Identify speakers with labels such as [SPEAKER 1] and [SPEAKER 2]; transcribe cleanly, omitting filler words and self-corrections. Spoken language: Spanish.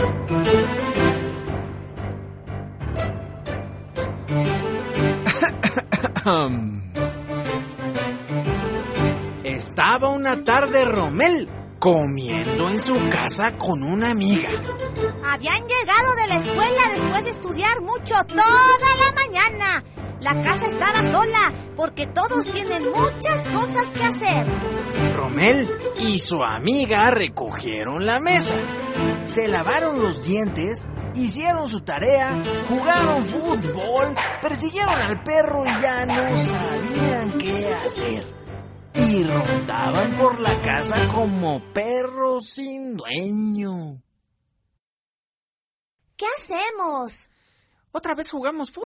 [SPEAKER 1] Estaba una tarde Romel comiendo en su casa con una amiga.
[SPEAKER 2] Habían llegado de la escuela después de estudiar mucho toda la mañana. La casa estaba sola porque todos tienen muchas cosas que hacer.
[SPEAKER 1] Romel y su amiga recogieron la mesa, se lavaron los dientes, hicieron su tarea, jugaron fútbol, persiguieron al perro y ya no sabían qué hacer. Y rondaban por la casa como perros sin dueño.
[SPEAKER 2] ¿Qué hacemos?
[SPEAKER 1] Otra vez jugamos fútbol.